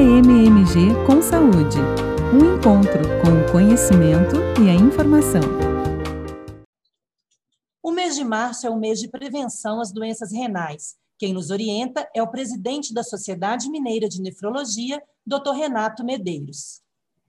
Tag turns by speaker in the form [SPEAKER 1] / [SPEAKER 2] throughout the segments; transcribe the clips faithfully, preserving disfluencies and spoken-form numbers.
[SPEAKER 1] A M M G com Saúde. Um encontro com o conhecimento e a informação.
[SPEAKER 2] O mês de março é o mês de prevenção às doenças renais. Quem nos orienta é o presidente da Sociedade Mineira de Nefrologia, doutor Renato Medeiros.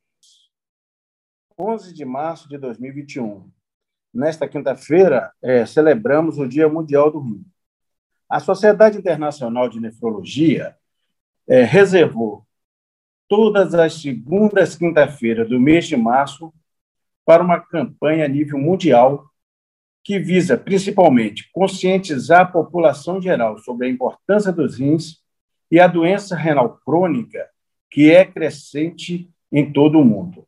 [SPEAKER 3] onze de março de dois mil e vinte e um. Nesta quinta-feira, é, celebramos o Dia Mundial do Rim. A Sociedade Internacional de Nefrologia é, reservou todas as segundas quinta-feiras do mês de março para uma campanha a nível mundial que visa, principalmente, conscientizar a população geral sobre a importância dos rins e a doença renal crônica, que é crescente em todo o mundo.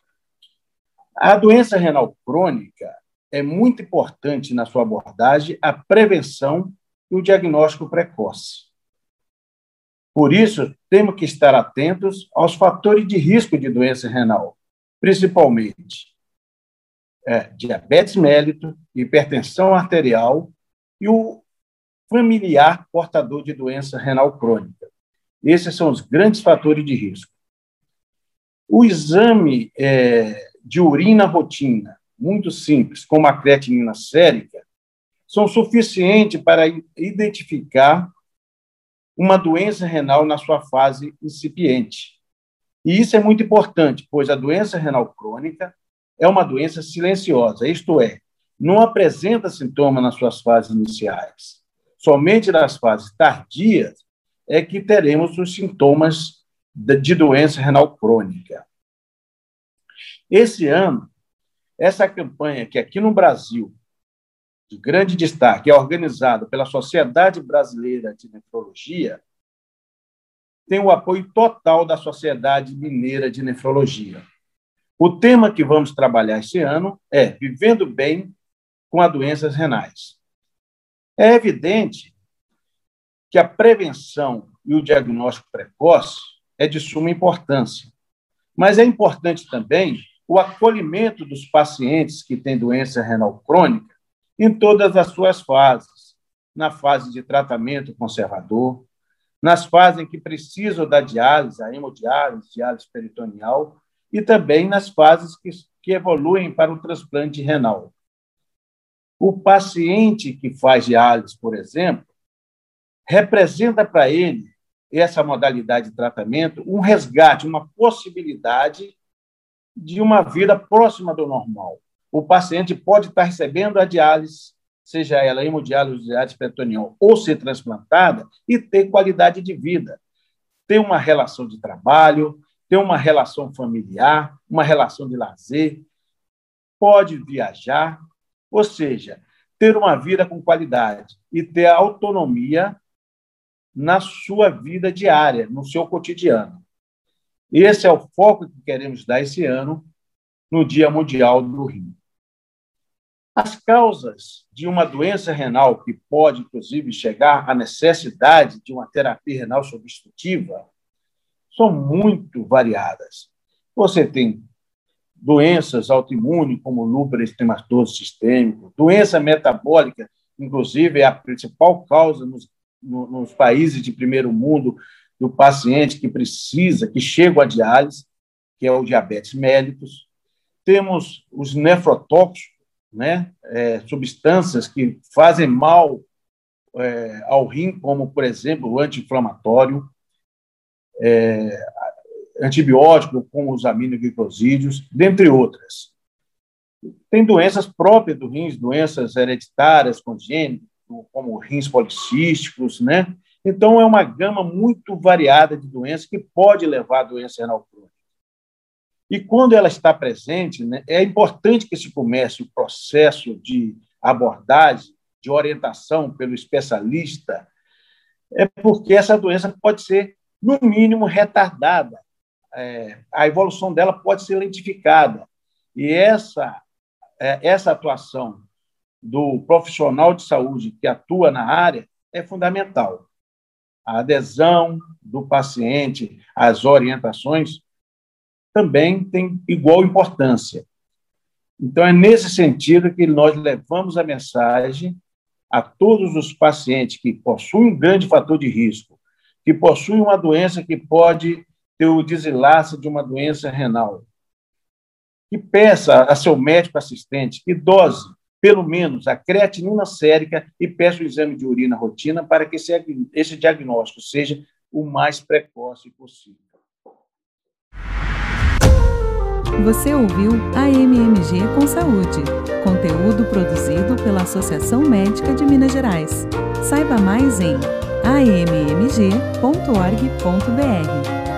[SPEAKER 3] A doença renal crônica é muito importante na sua abordagem, a prevenção e o diagnóstico precoce. Por isso, temos que estar atentos aos fatores de risco de doença renal, principalmente é, diabetes mellitus, hipertensão arterial e o familiar portador de doença renal crônica. Esses são os grandes fatores de risco. O exame é, de urina rotina, muito simples, como a creatinina sérica, são suficientes para identificar uma doença renal na sua fase incipiente. E isso é muito importante, pois a doença renal crônica é uma doença silenciosa, isto é, não apresenta sintomas nas suas fases iniciais. Somente nas fases tardias é que teremos os sintomas de doença renal crônica. Esse ano, essa campanha que aqui no Brasil, de grande destaque, é organizada pela Sociedade Brasileira de Nefrologia, tem o apoio total da Sociedade Mineira de Nefrologia. O tema que vamos trabalhar esse ano é Vivendo Bem com as Doenças Renais. É evidente que a prevenção e o diagnóstico precoce é de suma importância, mas é importante também o acolhimento dos pacientes que têm doença renal crônica em todas as suas fases, na fase de tratamento conservador, nas fases em que precisam da diálise, a hemodiálise, diálise peritoneal, e também nas fases que, que evoluem para o transplante renal. O paciente que faz diálise, por exemplo, representa para ele, essa modalidade de tratamento, um resgate, uma possibilidade de uma vida próxima do normal. O paciente pode estar recebendo a diálise, seja ela hemodiálise, diálise peritoneal, ou ser transplantada, e ter qualidade de vida, ter uma relação de trabalho, ter uma relação familiar, uma relação de lazer, pode viajar, ou seja, ter uma vida com qualidade e ter autonomia na sua vida diária, no seu cotidiano. Esse é o foco que queremos dar esse ano no Dia Mundial do Rim. As causas de uma doença renal que pode, inclusive, chegar à necessidade de uma terapia renal substitutiva são muito variadas. Você tem doenças autoimunes, como lúpus eritematoso sistêmico, doença metabólica, inclusive, é a principal causa nos, nos países de primeiro mundo do paciente que precisa, que chega à diálise, que é o diabetes mellitus. Temos os nefrotóxicos, né? É, substâncias que fazem mal é, ao rim, como, por exemplo, o anti-inflamatório, é, antibiótico, como os aminoglicosídeos, dentre outras. Tem doenças próprias do rins, doenças hereditárias, congênitas, como rins policísticos, né? Então, é uma gama muito variada de doenças que pode levar à doença renal crônica. E, quando ela está presente, né, é importante que se comece o processo de abordagem, de orientação pelo especialista, é porque essa doença pode ser, no mínimo, retardada. É, a evolução dela pode ser lentificada. E essa, é, essa atuação do profissional de saúde que atua na área é fundamental. A adesão do paciente às orientações também tem igual importância. Então, é nesse sentido que nós levamos a mensagem a todos os pacientes que possuem um grande fator de risco, que possuem uma doença que pode ter o desenlace de uma doença renal. E peça a seu médico assistente que dose, pelo menos, a creatinina sérica e peça o exame de urina rotina para que esse, esse diagnóstico seja o mais precoce possível.
[SPEAKER 1] Você ouviu A M M G com Saúde, conteúdo produzido pela Associação Médica de Minas Gerais. Saiba mais em a m m g ponto org ponto b r.